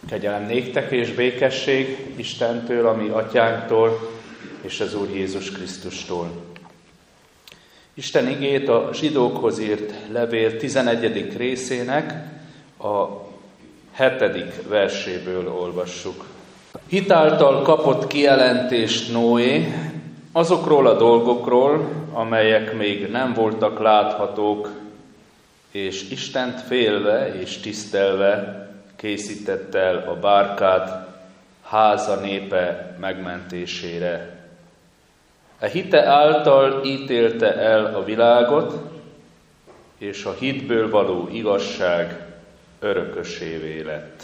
Kegyelem néktek és békesség Istentől, a mi atyánktól, és az Úr Jézus Krisztustól. Isten igét a zsidókhoz írt levél 11. részének a 7. verséből olvassuk. Hitáltal kapott kijelentést Noé azokról a dolgokról, amelyek még nem voltak láthatók, és Istent félve és tisztelve készítette el a bárkát háza népe megmentésére. A hite által ítélte el a világot, és a hitből való igazság örökösévé lett.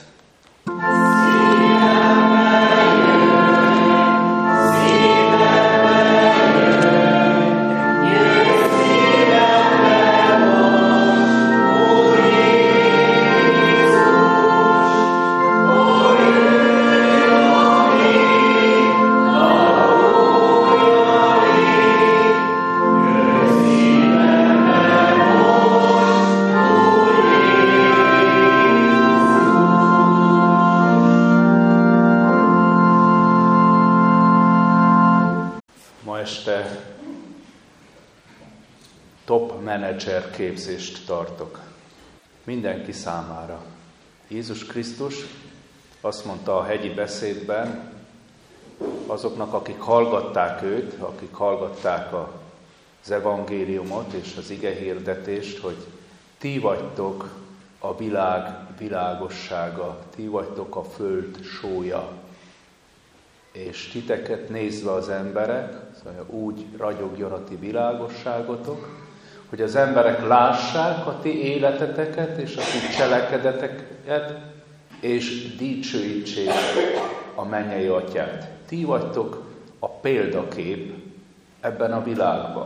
Top menedzser képzést tartok. Mindenki számára. Jézus Krisztus azt mondta a hegyi beszédben azoknak, akik hallgatták őt, akik hallgatták az evangéliumot és az igehirdetést, hogy ti vagytok a világ világossága, ti vagytok a föld sója. És titeket nézve az emberek, szóval úgy ragyogjon a ti világosságotok, hogy az emberek lássák a ti életeteket és a ti cselekedeteket, és dicsőítsék a mennyei atyát. Ti vagytok a példakép ebben a világban.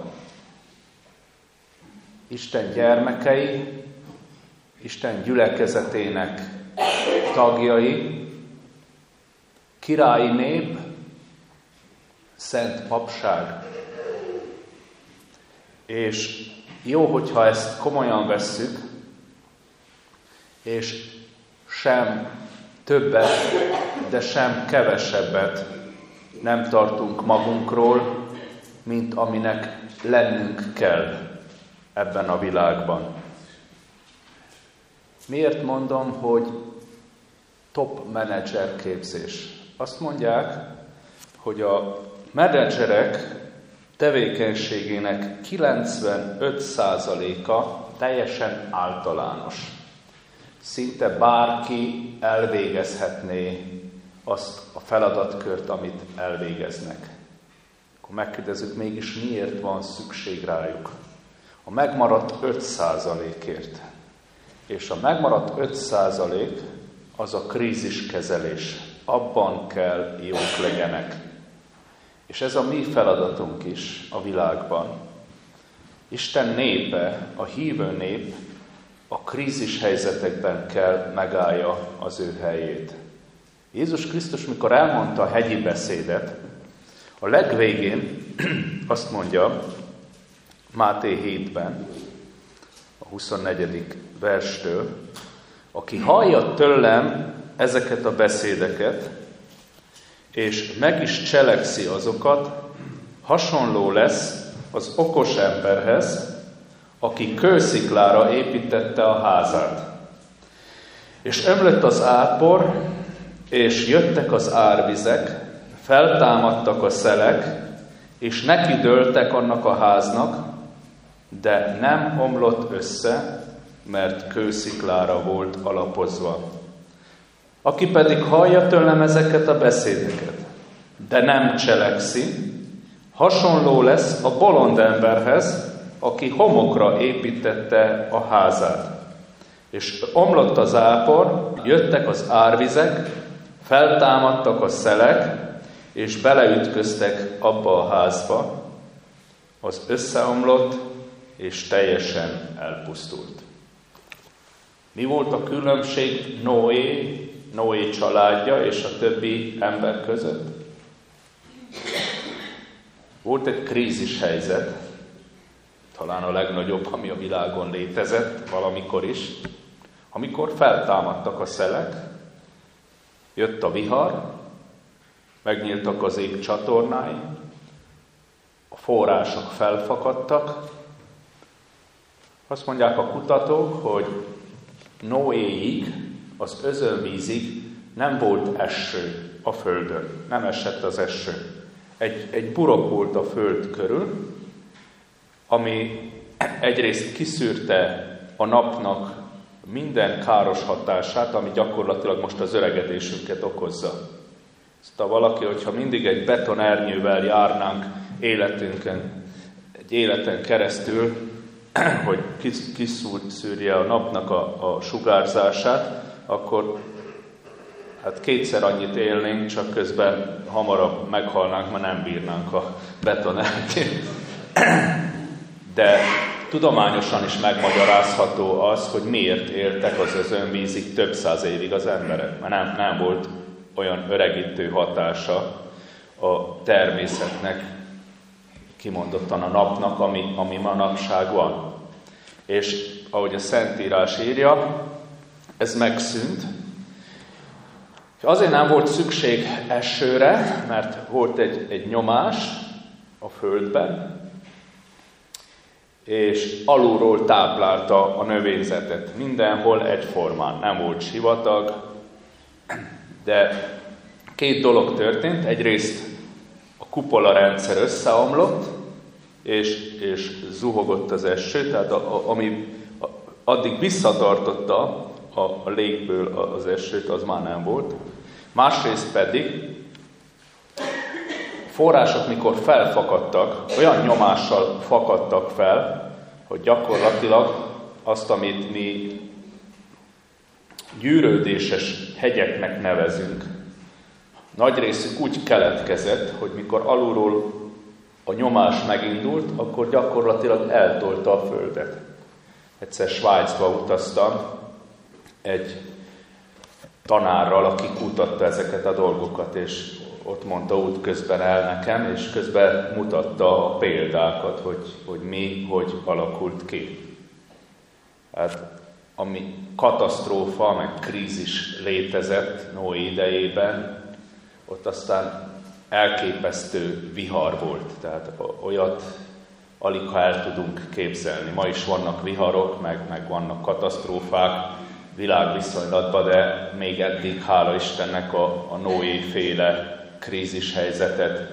Isten gyermekei, Isten gyülekezetének tagjai, királyi nép, szent papság. És jó, hogyha ezt komolyan vesszük, és sem többet, de sem kevesebbet nem tartunk magunkról, mint aminek lennünk kell ebben a világban. Miért mondom, hogy top menedzser képzés? Azt mondják, hogy a menedzserek tevékenységének 95%-a teljesen általános. Szinte bárki elvégezhetné azt a feladatkört, amit elvégeznek. Akkor megkérdezzük, mégis miért van szükség rájuk? A megmaradt 5%-ért. És a megmaradt 5% az a kríziskezelés. Abban kell jók legyenek. És ez a mi feladatunk is a világban. Isten népe, a hívő nép a krízis helyzetekben kell megállja az ő helyét. Jézus Krisztus, mikor elmondta a hegyi beszédet, a legvégén azt mondja, Máté 7-ben, a 24. verstől, aki hallja tőlem ezeket a beszédeket, és meg is cselekszi azokat, hasonló lesz az okos emberhez, aki kősziklára építette a házát. És ömlött az ápor, és jöttek az árvizek, feltámadtak a szelek, és nekidőltek annak a háznak, de nem omlott össze, mert kősziklára volt alapozva. Aki pedig hallja tőlem ezeket a beszédeket, de nem cselekszi, hasonló lesz a bolond emberhez, aki homokra építette a házát. És omlott az ápor, jöttek az árvizek, feltámadtak a szelek, és beleütköztek abba a házba, az összeomlott, és teljesen elpusztult. Mi volt a különbség Noé családja és a többi ember között? Volt egy krízis helyzet, talán a legnagyobb, ami a világon létezett valamikor is, amikor feltámadtak a szelek, Jött a vihar, megnyíltak az ég csatornái, a források felfakadtak. Azt mondják a kutatók, hogy Noéig, az özönvízig nem volt eső a földön, nem esett az eső. Egy burok volt a föld körül, ami egyrészt kiszűrte a napnak minden káros hatását, ami gyakorlatilag most az öregedésünket okozza. Szóval valaki, hogyha mindig egy betonernyővel járnánk egy életen keresztül, hogy kiszűrje a napnak a sugárzását, akkor hát kétszer annyit élnénk, csak közben hamarabb meghalnánk, mert nem bírnánk a betonernyőt. De tudományosan is megmagyarázható az, hogy miért éltek az özönvízig több száz évig az emberek. Mert nem volt olyan öregítő hatása a természetnek, kimondottan a napnak, ami manapság van. És ahogy a Szentírás írja, ez megszűnt. Azért nem volt szükség esőre, mert volt egy nyomás a földben, és alulról táplálta a növényzetet. Mindenhol egyformán, nem volt sivatag, de két dolog történt. Egyrészt a kupola rendszer összeomlott, és zuhogott az eső, tehát ami addig visszatartotta a légből az esőt, az már nem volt. Másrészt pedig források, mikor felfakadtak, olyan nyomással fakadtak fel, hogy gyakorlatilag azt, amit mi gyűrődéses hegyeknek nevezünk, nagy részük úgy keletkezett, hogy mikor alulról a nyomás megindult, akkor gyakorlatilag eltolta a földet. Egyszer Svájcba utaztam egy tanárral, aki kutatta ezeket a dolgokat, és ott mondta útközben el nekem, és közben mutatta a példákat, hogy hogy alakult ki. Hát, ami katasztrófa, meg krízis létezett Noé idejében, ott aztán elképesztő vihar volt. Tehát olyat aligha el tudunk képzelni. Ma is vannak viharok, meg vannak katasztrófák világviszonylatban, de még eddig, hála Istennek, a Noé-féle krízis helyzetet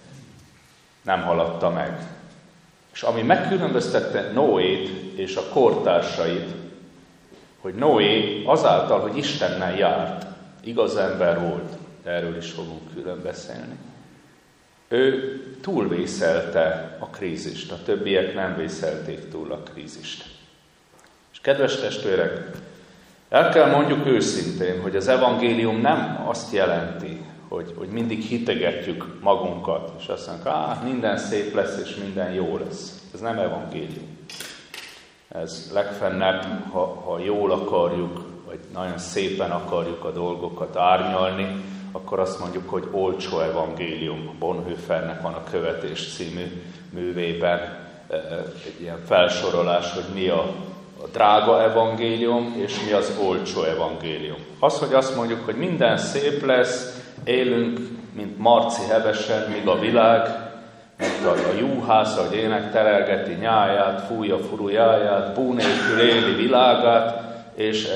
nem haladta meg. És ami megkülönböztette Noét és a kortársait, hogy Noé azáltal, hogy Istennel járt, igaz ember volt, de erről is fogunk külön beszélni, ő túlvészelte a krízist, a többiek nem vészelték túl a krízist. És kedves testvérek, el kell mondjuk őszintén, hogy az evangélium nem azt jelenti, hogy mindig hitegetjük magunkat, és azt mondjuk, minden szép lesz, és minden jó lesz. Ez nem evangélium. Ez legfennebb, ha jól akarjuk, vagy nagyon szépen akarjuk a dolgokat árnyalni, akkor azt mondjuk, hogy olcsó evangélium. Bonhoeffernek van a Követés című művében egy ilyen felsorolás, hogy mi a drága evangélium, és mi az olcsó evangélium. Az, hogy azt mondjuk, hogy minden szép lesz, élünk, mint Marci hevesen, míg a világ, mint a juhász, ahogy ének terelgeti nyáját, fújja furujáját, bú nélkül éli világát, és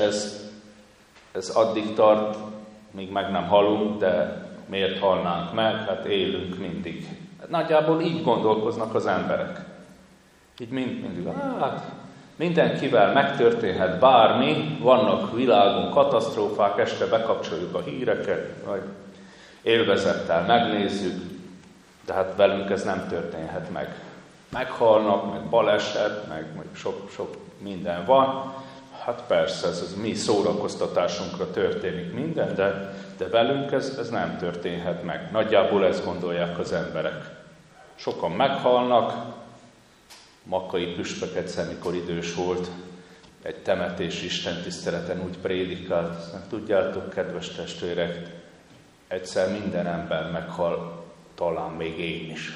ez addig tart, míg meg nem halunk, de miért halnánk meg? Hát élünk mindig. Nagyjából így gondolkoznak az emberek. Így mindig. Mindenkivel megtörténhet bármi, vannak világon katasztrófák, este bekapcsoljuk a híreket, vagy élvezettel megnézzük, de hát velünk ez nem történhet meg. Meghalnak, meg baleset, meg sok minden van. Hát persze, ez mi szórakoztatásunkra történik minden, de velünk ez nem történhet meg. Nagyjából ezt gondolják az emberek. Sokan meghalnak. Makkai püspök egyszer, mikor idős volt, egy temetés istentiszteleten úgy prédikált. Tudjátok, kedves testvérek, egyszer minden ember meghal, talán még én is.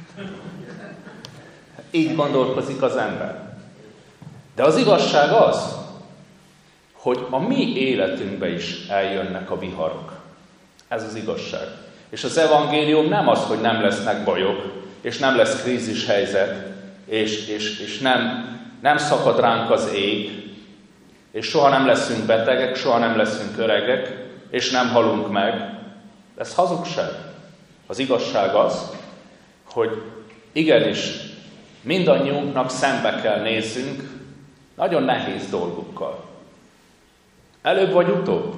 Így gondolkozik az ember. De az igazság az, hogy a mi életünkbe is eljönnek a viharok. Ez az igazság. És az evangélium nem az, hogy nem lesznek bajok, és nem lesz krízis helyzet, és nem szakad ránk az ég, és soha nem leszünk betegek, soha nem leszünk öregek, és nem halunk meg. Ez hazugság. Az igazság az, hogy igenis mindannyiunknak szembe kell nézzünk nagyon nehéz dolgokkal. Előbb vagy utóbb.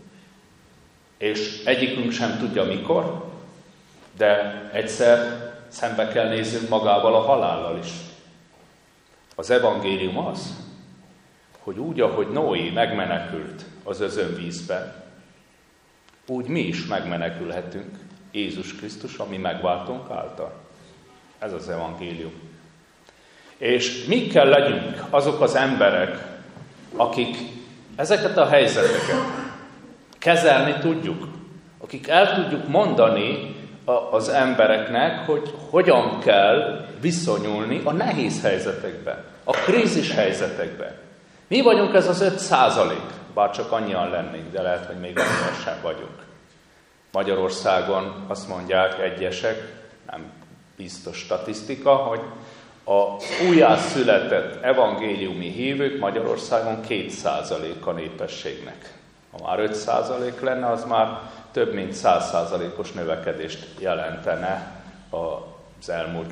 És egyikünk sem tudja mikor, de egyszer szembe kell néznünk magával a halállal is. Az evangélium az, hogy úgy, ahogy Noé megmenekült az özönvízben, úgy mi is megmenekülhetünk Jézus Krisztus, ami megváltónk által. Ez az evangélium. És mi kell legyünk azok az emberek, akik ezeket a helyzeteket kezelni tudjuk, akik el tudjuk mondani az embereknek, hogy hogyan kell viszonyulni a nehéz helyzetekben, a krízis helyzetekben. Mi vagyunk ez az 5%, bár csak annyian lennénk, de lehet, hogy még annyian sem vagyunk. Magyarországon azt mondják egyesek, nem biztos statisztika, hogy az újjászületett evangéliumi hívők Magyarországon 2% a népességnek. Ha már 5% lenne, az már több mint 100%-os növekedést jelentene az elmúlt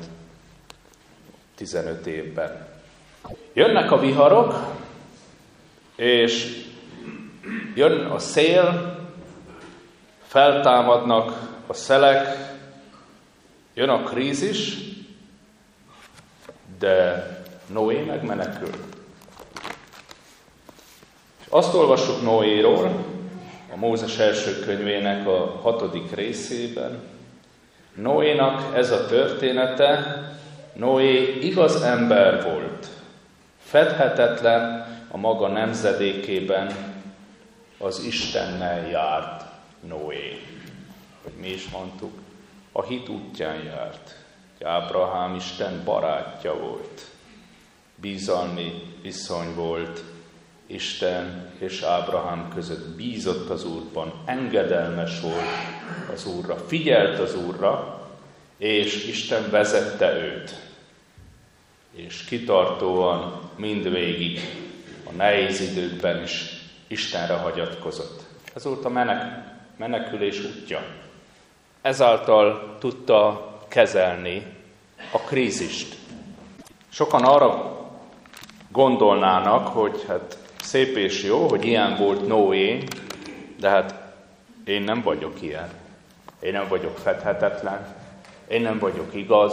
15 évben. Jönnek a viharok, és jön a szél, feltámadnak a szelek, jön a krízis, de Noé megmenekül. És azt olvassuk Noéról, a Mózes első könyvének a 6. részében. Noénak ez a története, Noé igaz ember volt, fedhetetlen a maga nemzedékében, az Istennel járt Noé. Hogy mi is mondtuk, a hit útján járt. Ábrahám Isten barátja volt. Bizalmi viszony volt Isten és Ábrahám között. Bízott az Úrban, engedelmes volt az Úrra, figyelt az Úrra, és Isten vezette őt. És kitartóan mindvégig a nehéz időkben is Istenre hagyatkozott. Ez volt a menekülés útja. Ezáltal tudta kezelni a krízist. Sokan arra gondolnának, hogy hát szép és jó, hogy ilyen volt Noé, de hát én nem vagyok ilyen. Én nem vagyok fedhetetlen. Én nem vagyok igaz.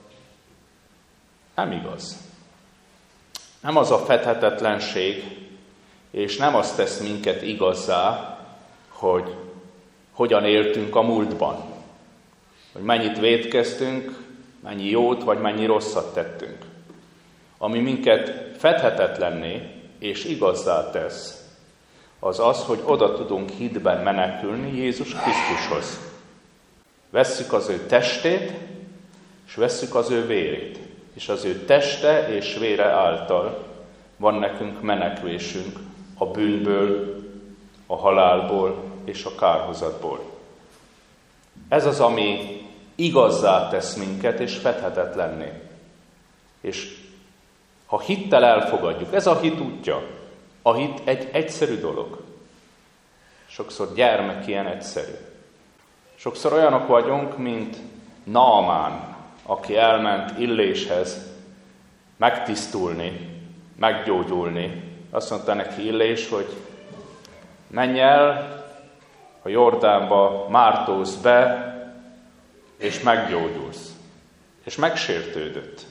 Nem igaz. Nem az a fedhetetlenség, és nem azt tesz minket igazzá, hogy hogyan éltünk a múltban. Hogy mennyit vétkeztünk, mennyi jót vagy mennyi rosszat tettünk. Ami minket fedhetetlenné és igazzá tesz, az az, hogy oda tudunk hitben menekülni Jézus Krisztushoz. Vesszük az ő testét, és vesszük az ő vérét. És az ő teste és vére által van nekünk menekvésünk a bűnből, a halálból és a kárhozatból. Ez az, ami igazzá tesz minket és fedhetetlenné. És ha hittel elfogadjuk, ez a hit útja. A hit egy egyszerű dolog. Sokszor gyermek ilyen egyszerű. Sokszor olyanok vagyunk, mint Naamán, aki elment Illéshez megtisztulni, meggyógyulni. Azt mondta neki Illés, hogy menj el a Jordánba, mártózz be, és meggyógyulsz. És megsértődött.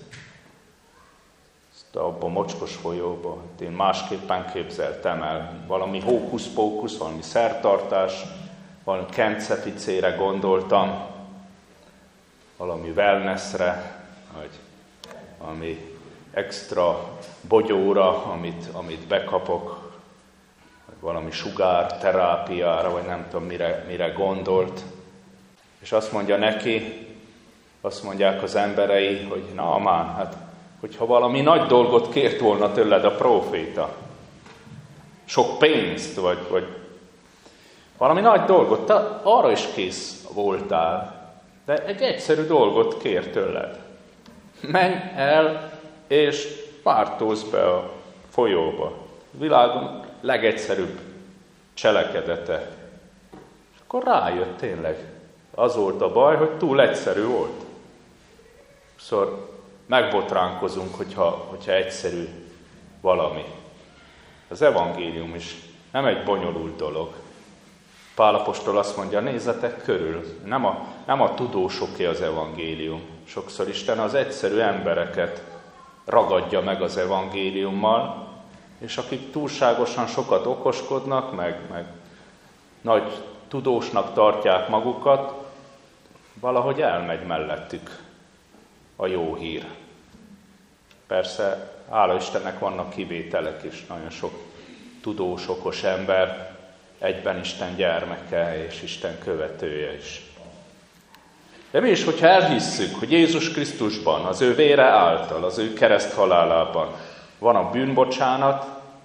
Abba a mocskos folyóba, én másképpen képzeltem el. Valami hókusz-pókusz, valami szertartás, valami kenceficére gondoltam, valami wellnessre, vagy valami extra bogyóra, amit bekapok, vagy valami sugárterápiára, vagy nem tudom mire gondolt. És azt mondja neki, azt mondják az emberei, hogy Naamán, hát hogyha valami nagy dolgot kért volna tőled a próféta, sok pénzt, vagy valami nagy dolgot, te arra is kész voltál, de egy egyszerű dolgot kér tőled. Menj el, és pártozz be a folyóba. A világon legegyszerűbb cselekedete. És akkor rájött tényleg. Az volt a baj, hogy túl egyszerű volt. Szóval megbotránkozunk, hogyha egyszerű valami. Az evangélium is nem egy bonyolult dolog. Pál apostol azt mondja, nézzetek körül, nem a tudósoké az evangélium. Sokszor Isten az egyszerű embereket ragadja meg az evangéliummal, és akik túlságosan sokat okoskodnak, meg nagy tudósnak tartják magukat, valahogy elmegy mellettük a jó hír. Persze, hála Istennek vannak kivételek is, nagyon sok tudós, okos ember, egyben Isten gyermeke és Isten követője is. De mi is, hogyha elhisszük, hogy Jézus Krisztusban, az ő vére által, az ő kereszthalálában van a bűnbocsánat,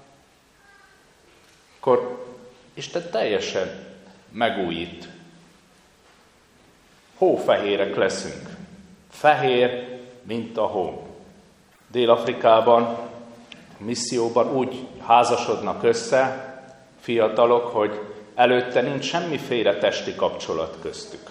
akkor Isten teljesen megújít. Hófehérek leszünk. Fehér, mint a hó. Dél-Afrikában, misszióban úgy házasodnak össze fiatalok, hogy előtte nincs semmiféle testi kapcsolat köztük.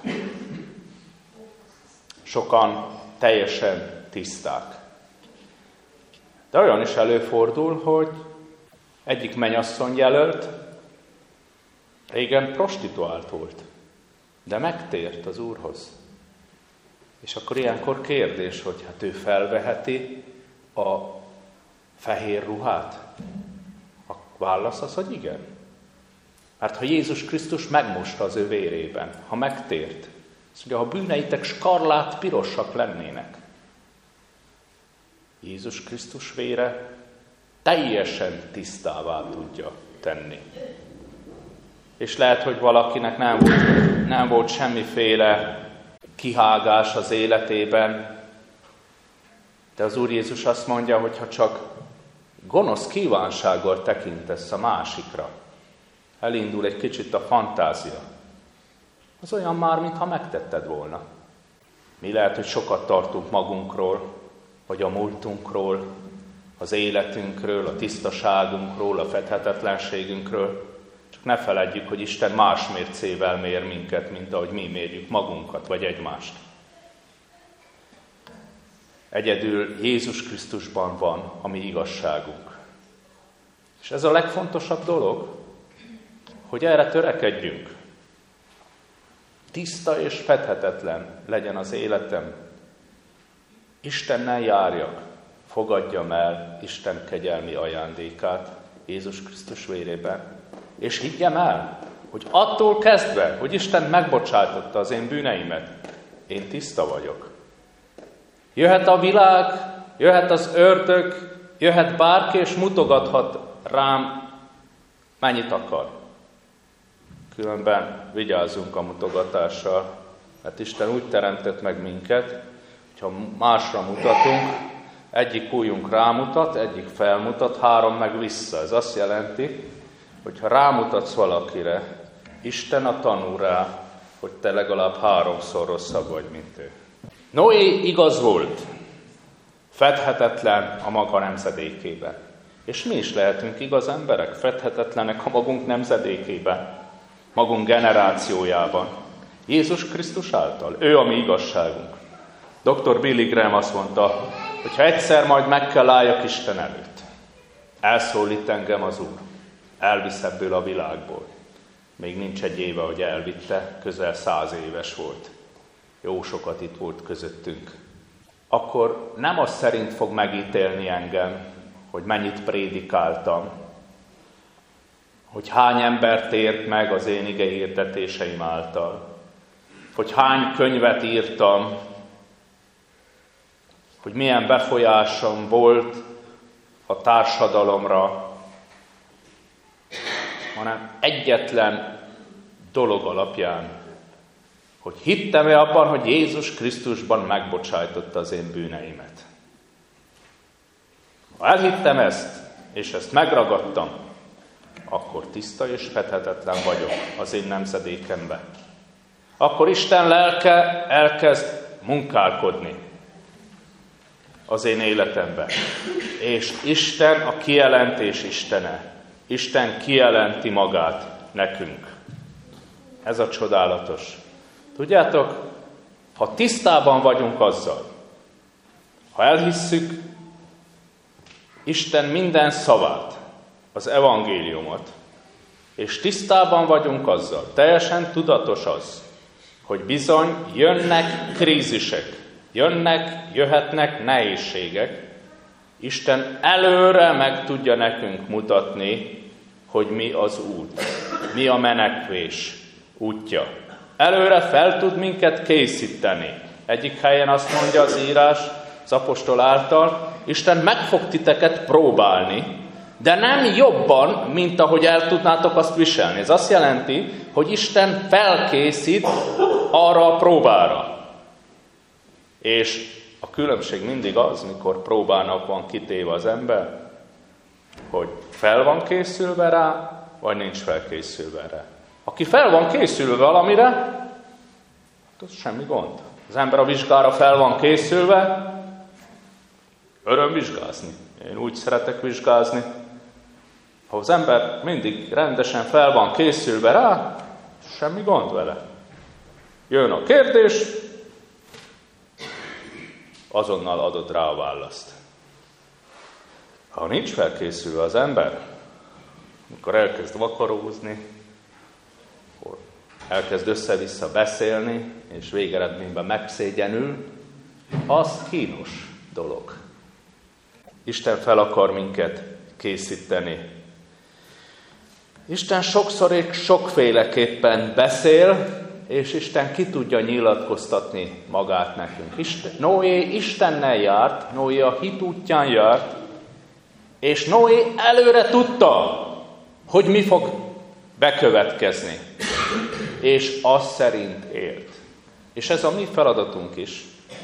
Sokan teljesen tiszták. De olyan is előfordul, hogy egyik mennyasszony jelölt régen prostituált volt, de megtért az Úrhoz. És akkor ilyenkor kérdés, hogy hát ő felveheti a fehér ruhát? A válasz az, hogy igen. Mert ha Jézus Krisztus megmosta az ő vérében, ha megtért, azt mondja, ha bűneitek skarlát pirosak lennének, Jézus Krisztus vére teljesen tisztává tudja tenni. És lehet, hogy valakinek nem volt semmiféle kihágás az életében, de az Úr Jézus azt mondja, hogy ha csak gonosz kívánsággal tekintesz a másikra, elindul egy kicsit a fantázia, az olyan már, mintha megtetted volna. Mi lehet, hogy sokat tartunk magunkról, vagy a múltunkról, az életünkről, a tisztaságunkról, a fedhetetlenségünkről, csak ne feledjük, hogy Isten más mércével mér minket, mint ahogy mi mérjük magunkat, vagy egymást. Egyedül Jézus Krisztusban van a mi igazságunk. És ez a legfontosabb dolog, hogy erre törekedjünk. Tiszta és fedhetetlen legyen az életem. Istennel járjak, fogadjam el Isten kegyelmi ajándékát Jézus Krisztus vérében. És higgyem el, hogy attól kezdve, hogy Isten megbocsátotta az én bűneimet, én tiszta vagyok. Jöhet a világ, jöhet az ördög, jöhet bárki, és mutogathat rám, mennyit akar. Különben vigyázzunk a mutogatással, mert Isten úgy teremtett meg minket, hogyha másra mutatunk, egyik ujjunk rámutat, egyik felmutat, 3 meg vissza. Ez azt jelenti, hogy ha rámutatsz valakire, Isten a tanú rá, hogy te legalább 3-szor rosszabb vagy, mint ő. Noé igaz volt, fedhetetlen a maga nemzedékében. És mi is lehetünk igaz emberek, fedhetetlenek a magunk nemzedékében, magunk generációjában. Jézus Krisztus által, ő a mi igazságunk. Dr. Billy Graham azt mondta, hogy ha egyszer majd meg kell álljak Isten előtt, elszólít engem az Úr, elvisz ebből a világból. Még nincs egy éve, hogy elvitte, közel 100 éves volt. Jó sokat itt volt közöttünk. Akkor nem az szerint fog megítélni engem, hogy mennyit prédikáltam, hogy hány embert ért meg az én ige hirdetéseim által, hogy hány könyvet írtam, hogy milyen befolyásom volt a társadalomra, hanem egyetlen dolog alapján, hogy hittem-e abban, hogy Jézus Krisztusban megbocsájtotta az én bűneimet. Ha elhittem ezt, és ezt megragadtam, akkor tiszta és fethetetlen vagyok az én nemzedékemben. Akkor Isten lelke elkezd munkálkodni az én életemben. És Isten a kijelentés Istene. Isten kijelenti magát nekünk. Ez a csodálatos. Tudjátok, ha tisztában vagyunk azzal, ha elhisszük Isten minden szavát, az evangéliumot, és tisztában vagyunk azzal, teljesen tudatos az, hogy bizony jönnek krízisek, jöhetnek nehézségek, Isten előre meg tudja nekünk mutatni, hogy mi az út, mi a menekvés útja. Előre fel tud minket készíteni. Egyik helyen azt mondja az írás, az apostol által, Isten meg fog titeket próbálni, de nem jobban, mint ahogy el tudnátok azt viselni. Ez azt jelenti, hogy Isten felkészít arra a próbára. És a különbség mindig az, mikor próbának van kitéve az ember, hogy fel van készülve rá, vagy nincs felkészülve rá. Aki fel van készülve valamire, az semmi gond. Az ember a vizsgára fel van készülve, öröm vizsgázni. Én úgy szeretek vizsgázni. Ha az ember mindig rendesen fel van készülve rá, semmi gond vele. Jön a kérdés, azonnal adod rá a választ. Ha nincs felkészülve az ember, amikor elkezd vakarózni, akkor elkezd össze-vissza beszélni, és végeredményben megszégyenül, az kínos dolog. Isten fel akar minket készíteni. Isten sokszor és sokféleképpen beszél, és Isten ki tudja nyilatkoztatni magát nekünk. Noé Istennel járt, Noé a hit útján járt, és Noé előre tudta, hogy mi fog bekövetkezni. És az szerint élt. És ez a mi feladatunk is.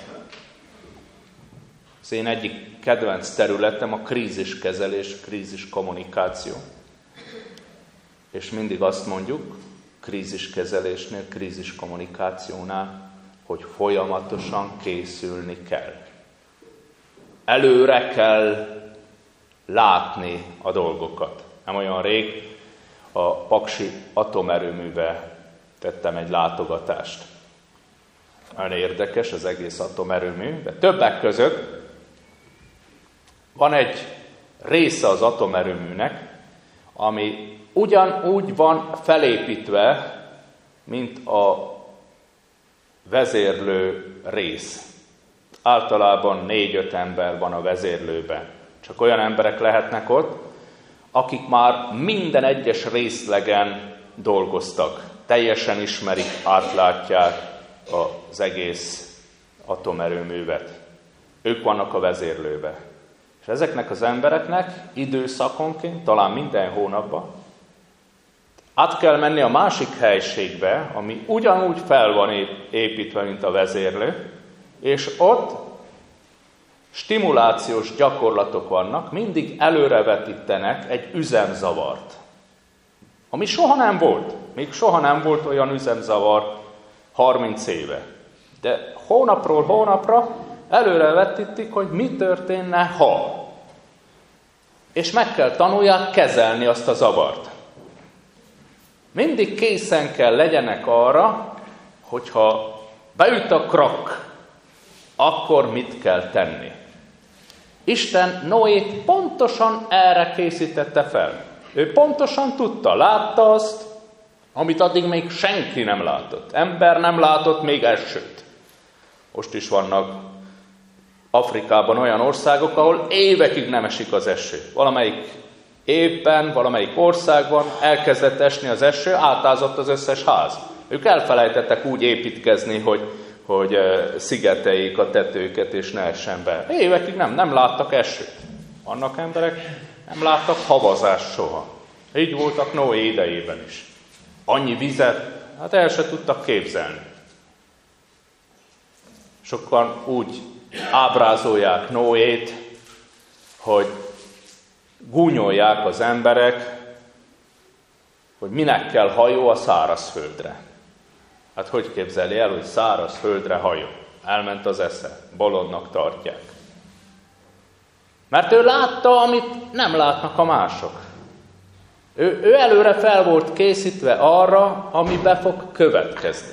Az én egyik kedvenc területem a kríziskezelés, kríziskommunikáció. És mindig azt mondjuk, kríziskezelésnél, kríziskommunikációnál, hogy folyamatosan készülni kell. Előre kell látni a dolgokat. Nem olyan rég a Paksi atomerőműbe tettem egy látogatást. Nagyon érdekes az egész atomerőmű, de többek között van egy része az atomerőműnek, ami ugyanúgy van felépítve, mint a vezérlő rész. Általában 4-5 ember van a vezérlőben. Csak olyan emberek lehetnek ott, akik már minden egyes részlegen dolgoztak. Teljesen ismerik, átlátják az egész atomerőművet. Ők vannak a vezérlőben. És ezeknek az embereknek időszakonként, talán minden hónapban át kell menni a másik helységbe, ami ugyanúgy fel van építve, mint a vezérlő, és ott stimulációs gyakorlatok vannak, mindig előrevetítenek egy üzemzavart. Ami soha nem volt. Még soha nem volt olyan üzemzavar 30 éve. De hónapról hónapra előrevetítik, hogy mi történne, ha. És meg kell tanulják kezelni azt a zavart. Mindig készen kell legyenek arra, hogyha beüt a krak, akkor mit kell tenni. Isten Noét pontosan erre készítette fel. Ő pontosan tudta, látta azt, amit addig még senki nem látott. Ember nem látott még esőt. Most is vannak Afrikában olyan országok, ahol évekig nem esik az eső. Valamelyik évben, valamelyik országban elkezdett esni az eső, átázott az összes ház. Ők elfelejtettek úgy építkezni, hogy szigeteljék a tetőket, és ne essen be. Évekig nem láttak esőt. Vannak emberek, nem láttak havazást soha. Így voltak Noé idejében is. Annyi vizet, hát el se tudtak képzelni. Sokan úgy ábrázolják Noét, hogy gúnyolják az emberek, hogy minek kell hajó a szárazföldre. Hát hogy képzeli el, hogy szárazföldre hajó? Elment az esze, bolondnak tartják. Mert ő látta, amit nem látnak a mások. Ő előre fel volt készítve arra, ami be fog következni.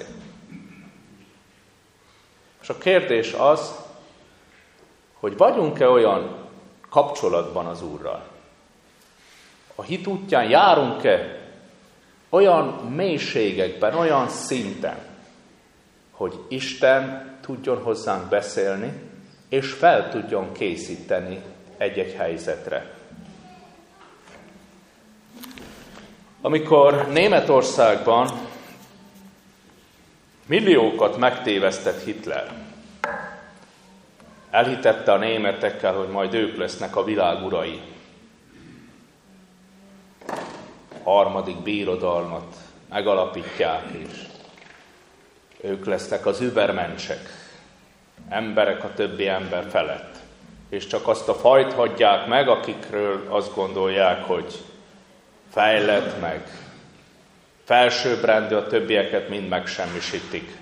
És a kérdés az, hogy vagyunk-e olyan kapcsolatban az Úrral? A hit útján járunk-e olyan mélységekben, olyan szinten, hogy Isten tudjon hozzánk beszélni, és fel tudjon készíteni egy-egy helyzetre. Amikor Németországban milliókat megtévesztett Hitler, elhitette a németekkel, hogy majd ők lesznek a világ urai. A harmadik birodalmat megalapítják, és ők lesznek az übermencsek, emberek a többi ember felett. És csak azt a fajt hagyják meg, akikről azt gondolják, hogy fejlett, meg felsőbbrendű, a többieket mind megsemmisítik.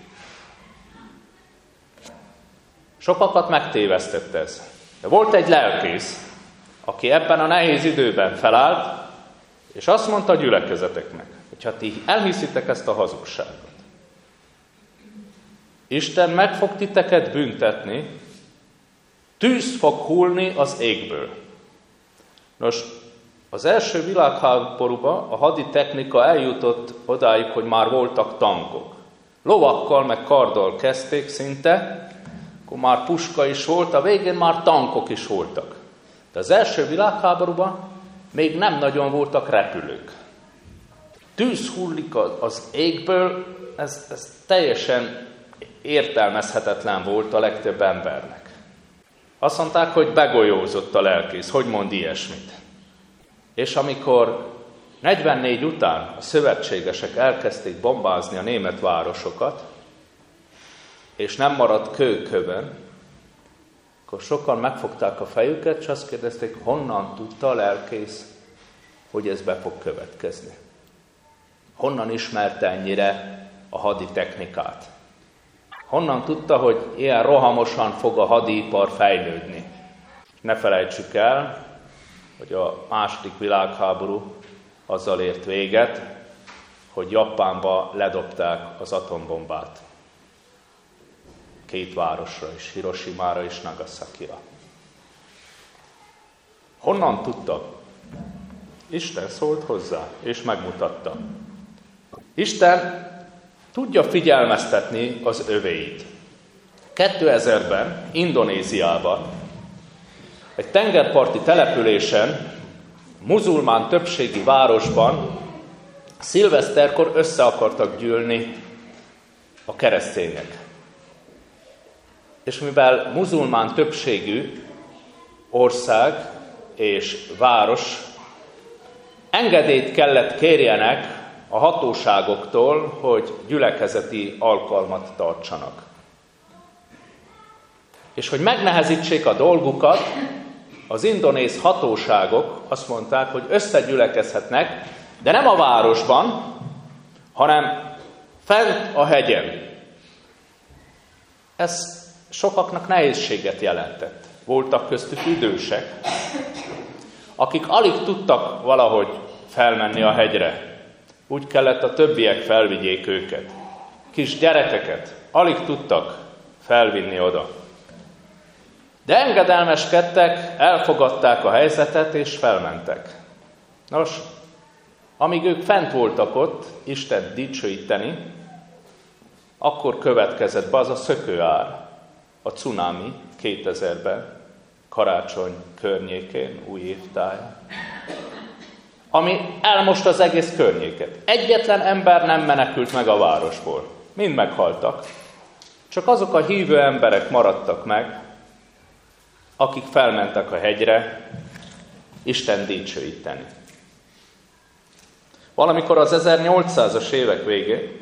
Sokakat megtévesztett ez. De volt egy lelkész, aki ebben a nehéz időben felállt, és azt mondta a gyülekezeteknek, hogy ha ti elhiszitek ezt a hazugságot, Isten meg fog titeket büntetni, tűz fog hullni az égből. Nos, az első világháborúban a haditechnika eljutott odáig, hogy már voltak tankok. Lovakkal meg karddal kezdték szinte, akkor már puska is volt, a végén már tankok is voltak. De az első világháborúban még nem nagyon voltak repülők. Tűz hullik az égből, ez teljesen értelmezhetetlen volt a legtöbb embernek. Azt mondták, hogy begolyózott a lelkész, hogy mond ilyesmit. És amikor 44 után a szövetségesek elkezdték bombázni a német városokat, és nem maradt kőkövön, akkor sokan megfogták a fejüket, és azt kérdezték, honnan tudta a lelkész, hogy ez be fog következni. Honnan ismerte ennyire a haditechnikát? Honnan tudta, hogy ilyen rohamosan fog a hadipar fejlődni? Ne felejtsük el, hogy a második világháború azzal ért véget, hogy Japánba ledobták az atombombát. 2 városra is, Hiroshimára és Nagasakira. Honnan tudta? Isten szólt hozzá, és megmutatta. Isten tudja figyelmeztetni az övéit. 2000-ben, Indonéziában, egy tengerparti településen, muzulmán többségi városban szilveszterkor össze akartak gyűlni a keresztények. És mivel muzulmán többségű ország és város, engedélyt kellett kérjenek a hatóságoktól, hogy gyülekezeti alkalmat tartsanak. És hogy megnehezítsék a dolgukat, az indonéz hatóságok azt mondták, hogy összegyülekezhetnek, de nem a városban, hanem fent a hegyen. Ez sokaknak nehézséget jelentett. Voltak köztük idősek, akik alig tudtak valahogy felmenni a hegyre. Úgy kellett, a többiek felvigyék őket. Kis gyerekeket alig tudtak felvinni oda. De engedelmeskedtek, elfogadták a helyzetet, és felmentek. Nos, amíg ők fent voltak ott, Isten dicsőíteni, akkor következett be az a szökőár, a cunami 2000-ben, karácsony környékén, új évtáján, ami elmosta az egész környéket. Egyetlen ember nem menekült meg a városból. Mind meghaltak. Csak azok a hívő emberek maradtak meg, akik felmentek a hegyre Isten dicsőíteni. Valamikor az 1800-as évek végén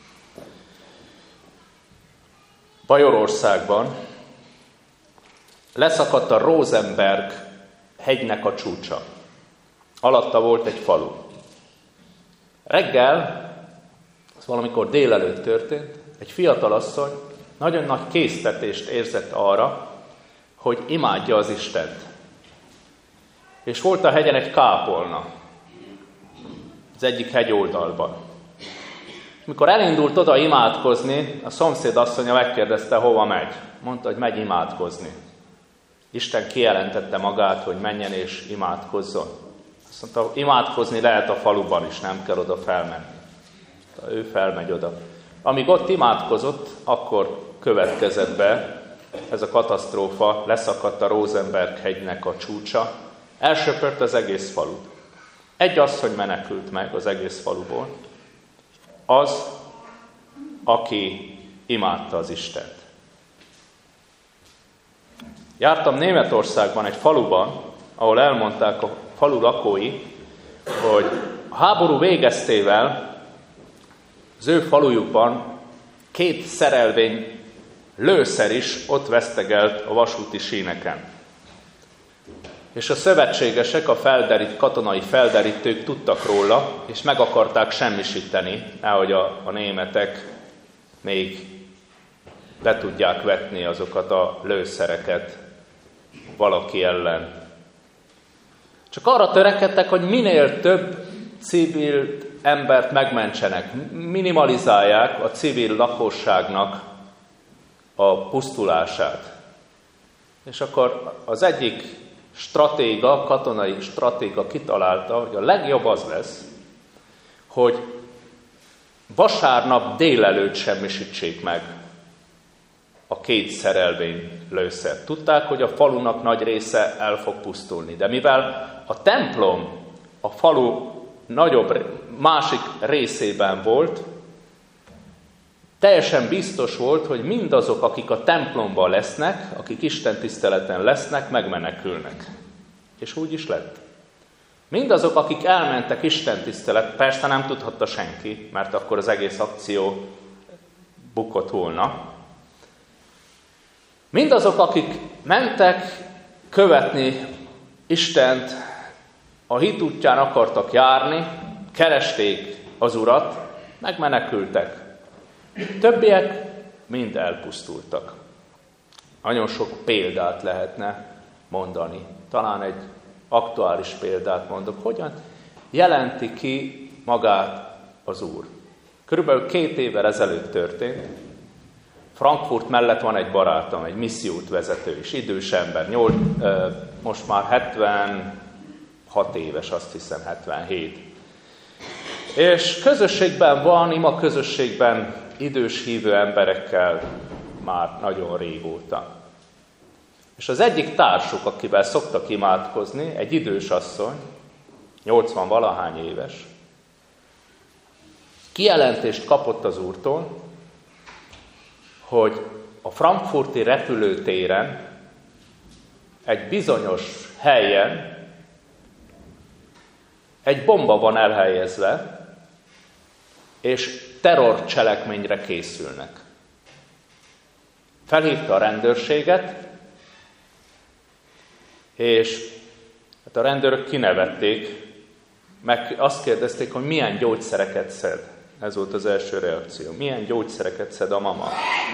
Bajorországban leszakadt a Rosenberg hegynek a csúcsa. Alatta volt egy falu. Reggel, ez valamikor délelőtt történt, egy fiatal asszony nagyon nagy késztetést érzett arra, hogy imádja az Istent. És volt a hegyen egy kápolna, az egyik hegyoldalban. Mikor elindult oda imádkozni, a szomszéd asszonya megkérdezte, hova megy. Mondta, hogy megy imádkozni. Isten kijelentette magát, hogy menjen és imádkozzon. Azt mondta, imádkozni lehet a faluban is, nem kell oda felmenni. Ő felmegy oda. Amíg ott imádkozott, akkor következett be ez a katasztrófa, leszakadt a Rosenberg-hegynek a csúcsa, elsöpört az egész falut. Egy asszony menekült meg az egész faluból, az, aki imádta az Istent. Jártam Németországban egy faluban, ahol elmondták a falu lakói, hogy a háború végeztével az ő falujukban 2 szerelvény lőszer is ott vesztegelt a vasúti síneken. És a szövetségesek, a katonai felderítők tudtak róla, és meg akarták semmisíteni, nehogy a németek még le tudják vetni azokat a lőszereket valaki ellen. Csak arra törekedtek, hogy minél több civil embert megmentsenek, minimalizálják a civil lakosságnak a pusztulását. És akkor az egyik katonai stratéga kitalálta, hogy a legjobb az lesz, hogy vasárnap délelőtt semmisítsék meg a 2 szerelvény lőszert. Tudták, hogy a falunak nagy része el fog pusztulni, de mivel a templom a falu másik részében volt, teljesen biztos volt, hogy mindazok, akik a templomban lesznek, akik istentiszteleten lesznek, megmenekülnek. És úgy is lett. Mindazok, akik elmentek istentisztelet, persze nem tudhatta senki, mert akkor az egész akció bukott volna. Mindazok, akik mentek követni Istent, a hit útján akartak járni, keresték az Urat, megmenekültek. Többiek mind elpusztultak. Nagyon sok példát lehetne mondani. Talán egy aktuális példát mondok. Hogyan jelenti ki magát az Úr? Körülbelül 2 évvel ezelőtt történt. Frankfurt mellett van egy barátom, egy missziót vezető is, idős ember, most már 76 éves, azt hiszem 77. És közösségben van, ima közösségben idős hívő emberekkel már nagyon régóta. És az egyik társuk, akivel szoktak imádkozni, egy idős asszony, 80-valahány éves, kijelentést kapott az Úrtól, hogy a frankfurti repülőtéren egy bizonyos helyen egy bomba van elhelyezve, és terrorcselekményre készülnek. Felhívta a rendőrséget, és a rendőrök kinevették, meg azt kérdezték, hogy milyen gyógyszereket szed. Ez volt az első reakció. Milyen gyógyszereket szed a mama?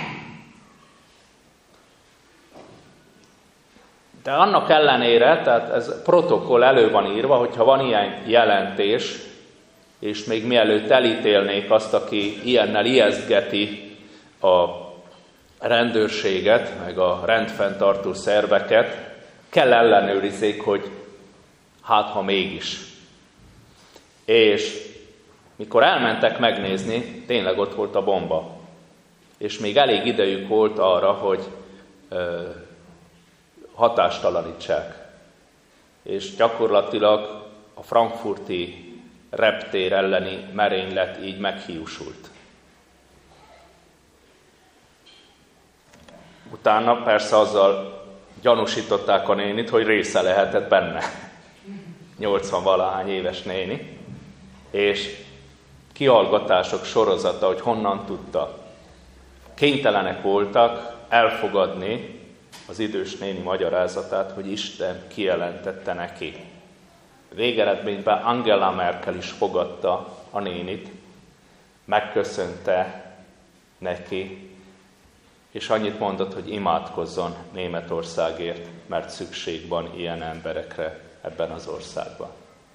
De annak ellenére, tehát ez protokoll elő van írva, hogyha van ilyen jelentés, és még mielőtt elítélnék azt, aki ilyennel ijesztgeti a rendőrséget, meg a rendfenntartó szerveket, kell ellenőrizzék, hogy hát ha mégis. És mikor elmentek megnézni, tényleg ott volt a bomba. És még elég idejük volt arra, hogy hatástalanítsák. És gyakorlatilag a frankfurti reptér elleni merénylet így meghiúsult. Utána persze azzal gyanúsították a nénit, hogy része lehetett benne. 80-valahány éves néni. És kihallgatások sorozata, hogy honnan tudta. Kénytelenek voltak elfogadni az idős néni magyarázatát, hogy Isten kijelentette neki. Végeredményben Angela Merkel is fogadta, a nénit, megköszönte neki, és annyit mondott, hogy imádkozzon Németországért, mert szükség van ilyen emberekre ebben az országban.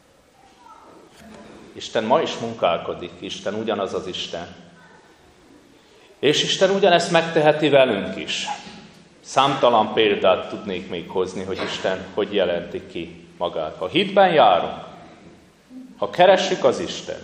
Isten ma is munkálkodik, Isten ugyanaz az Isten. És Isten ugyanezt megteheti velünk is. Számtalan példát tudnék még hozni, hogy Isten hogy jelenti ki magát. Ha hitben járunk, ha keressük az Istent,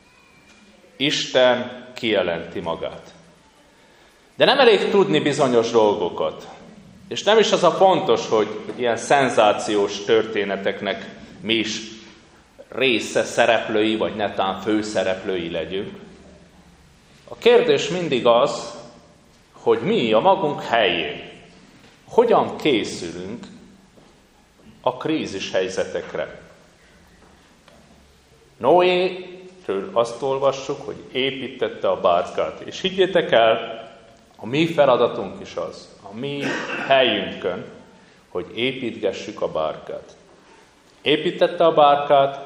Isten kijelenti magát. De nem elég tudni bizonyos dolgokat. És nem is az a fontos, hogy ilyen szenzációs történeteknek mi is része, szereplői, vagy netán főszereplői legyünk. A kérdés mindig az, hogy mi a magunk helyén hogyan készülünk a krízis helyzetekre. Noéről azt olvassuk, hogy építette a bárkát. És higgyétek el, a mi feladatunk is az, a mi helyünkön, hogy építgessük a bárkát. Építette a bárkát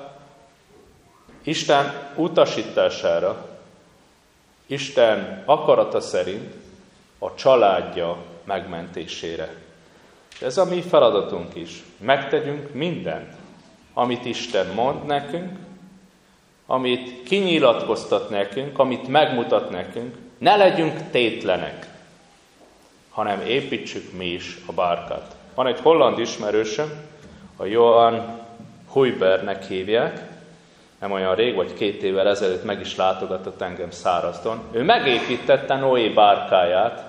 Isten utasítására, Isten akarata szerint a családja megmentésére. Ez a mi feladatunk is. Megtegyünk mindent, amit Isten mond nekünk, amit kinyilatkoztat nekünk, amit megmutat nekünk. Ne legyünk tétlenek, hanem építsük mi is a bárkát. Van egy holland ismerősöm, a Johan Huybernek hívják, nem olyan rég, vagy 2 évvel ezelőtt meg is látogatott engem Szárazdon. Ő megépítette Noé bárkáját,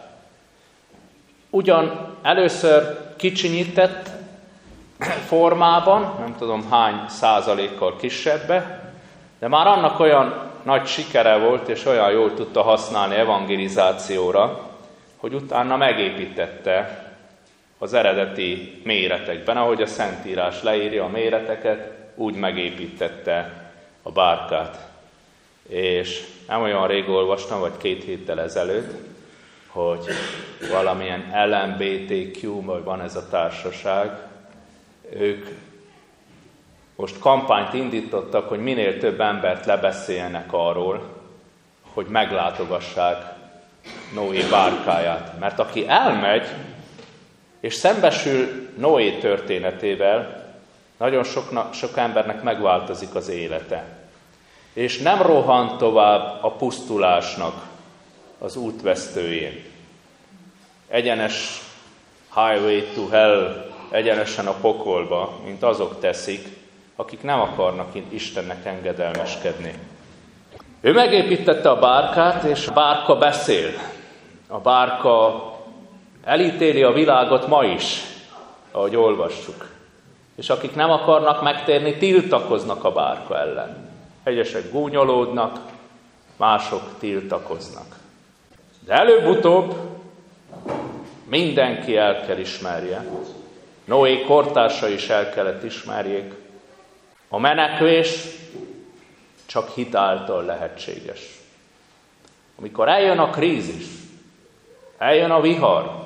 ugyan először kicsinyített formában, nem tudom hány százalékkal kisebbe, de már annak olyan nagy sikere volt, és olyan jól tudta használni evangelizációra, hogy utána megépítette az eredeti méretekben, ahogy a Szentírás leírja a méreteket, úgy megépítette a bárkát. És nem olyan rég olvastam, vagy 2 héttel ezelőtt, hogy valamilyen LMBTQ, vagy van ez a társaság, ők most kampányt indítottak, hogy minél több embert lebeszéljenek arról, hogy meglátogassák Noé bárkáját. Mert aki elmegy, és szembesül Noé történetével, nagyon sok embernek megváltozik az élete. És nem rohan tovább a pusztulásnak az útvesztőjén. Egyenes highway to hell, egyenesen a pokolba, mint azok teszik, akik nem akarnak Istennek engedelmeskedni. Ő megépítette a bárkát, és a bárka beszél. A bárka elítéli a világot ma is, ahogy olvassuk. És akik nem akarnak megtérni, tiltakoznak a bárka ellen. Egyesek gúnyolódnak, mások tiltakoznak. De előbb-utóbb mindenki el kell ismerje. Noé kortársa is el kellett ismerjék. A menekvés csak hit által lehetséges. Amikor eljön a krízis, eljön a vihar,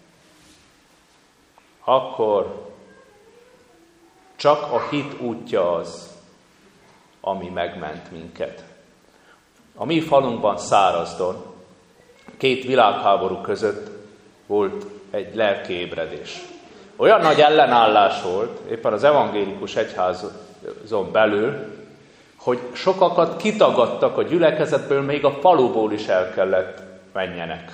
akkor csak a hit útja az, ami megment minket. A mi falunkban, Szárazdon 2 világháború között volt egy lelki ébredés. Olyan nagy ellenállás volt, éppen az evangélikus egyházon belül, hogy sokakat kitagadtak a gyülekezetből, még a faluból is el kellett menjenek,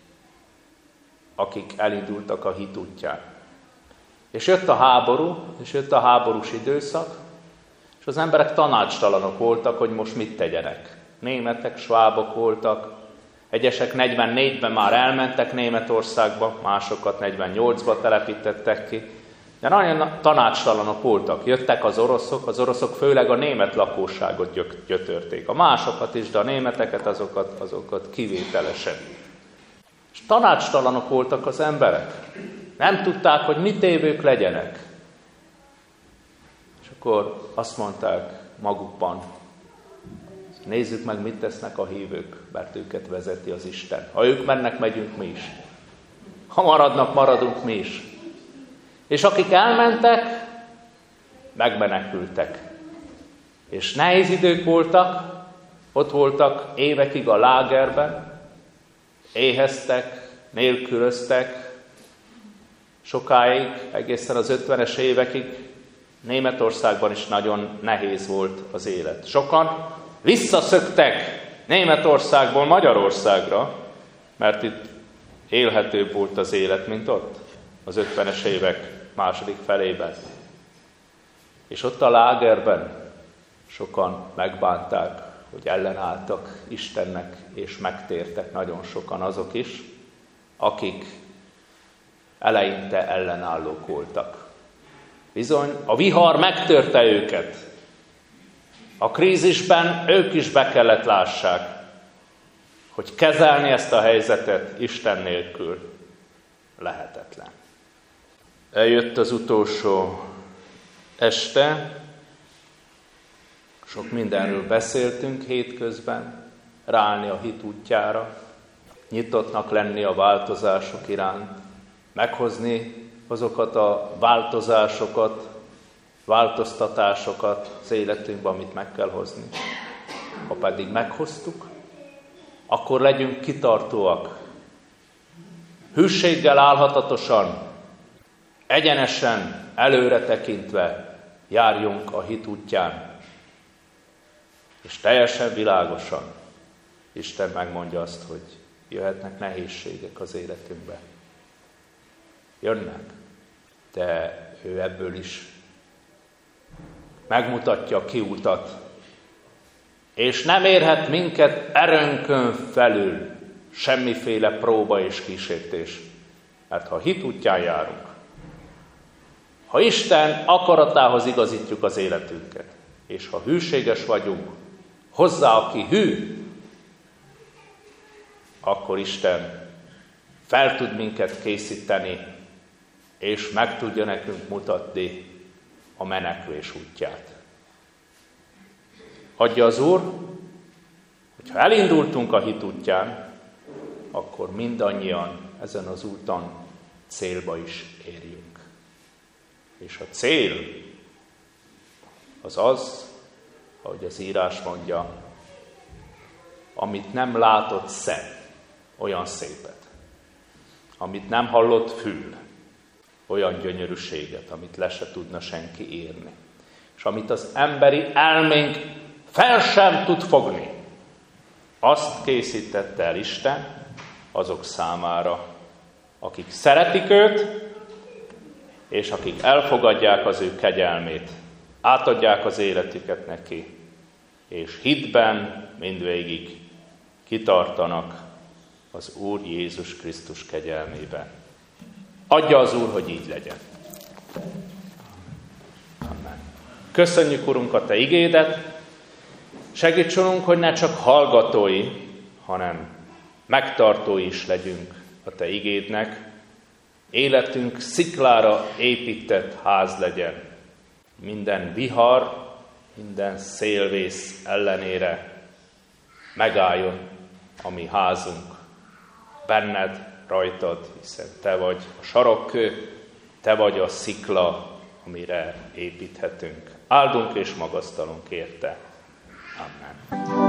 akik elindultak a hit útján. És jött a háború, és jött a háborús időszak, és az emberek tanácstalanok voltak, hogy most mit tegyenek. Németek, svábok voltak, egyesek 44-ben már elmentek Németországba, másokat 48-ba telepítettek ki, de nagyon tanácstalanok voltak. Jöttek az oroszok főleg a német lakosságot gyötörték. A másokat is, de a németeket azokat kivételesen. És tanácstalanok voltak az emberek. Nem tudták, hogy mit évők legyenek. És akkor azt mondták magukban, nézzük meg, mit tesznek a hívők, mert őket vezeti az Isten. Ha ők mennek, megyünk mi is. Ha maradnak, maradunk mi is. És akik elmentek, megmenekültek. És nehéz idők voltak, Ott voltak évekig a lágerben, éheztek, nélkülöztek, sokáig, egészen az 50-es évekig Németországban is nagyon nehéz volt az élet. Sokan visszaszöktek Németországból Magyarországra, mert itt élhetőbb volt az élet, mint ott, az 50-es évek második felében. És ott a lágerben sokan megbánták, hogy ellenálltak Istennek, és megtértek nagyon sokan azok is, akik eleinte ellenállók voltak. Bizony, a vihar megtörte őket. A krízisben ők is be kellett lássák, hogy kezelni ezt a helyzetet Isten nélkül lehetetlen. Eljött az utolsó este, sok mindenről beszéltünk hétközben, ráállni a hit útjára, nyitottnak lenni a változások iránt, meghozni azokat a változásokat, változtatásokat az életünkben, amit meg kell hozni. Ha pedig meghoztuk, akkor legyünk kitartóak. Hűséggel állhatatosan, egyenesen, előre tekintve járjunk a hit útján. És teljesen világosan Isten megmondja azt, hogy jöhetnek nehézségek az életünkbe. Jönnek, de ő ebből is megmutatja a kiutat, és nem érhet minket erőnkön felül semmiféle próba és kísértés. Mert ha hit útján járunk, ha Isten akaratához igazítjuk az életünket, és ha hűséges vagyunk hozzá, aki hű, akkor Isten fel tud minket készíteni, és meg tudja nekünk mutatni a menekvés útját. Adja az Úr, hogyha elindultunk a hit útján, akkor mindannyian ezen az úton célba is érjünk. És a cél az az, ahogy az írás mondja, amit nem látott szem, olyan szépet, amit nem hallott fül, olyan gyönyörűséget, amit le se tudna senki írni, és amit az emberi elménk fel sem tud fogni, azt készítette el Isten azok számára, akik szeretik őt, és akik elfogadják az ő kegyelmét, átadják az életüket neki, és hitben mindvégig kitartanak az Úr Jézus Krisztus kegyelmében. Adja az Úr, hogy így legyen. Amen. Köszönjük, Urunk, a Te igédet, segítsünk, hogy ne csak hallgatói, hanem megtartói is legyünk a Te igédnek. Életünk sziklára épített ház legyen. Minden vihar, minden szélvész ellenére megálljon a mi házunk. Benned, rajtad, hiszen Te vagy a sarokkő, Te vagy a szikla, amire építhetünk. Áldunk és magasztalunk érte. Amen.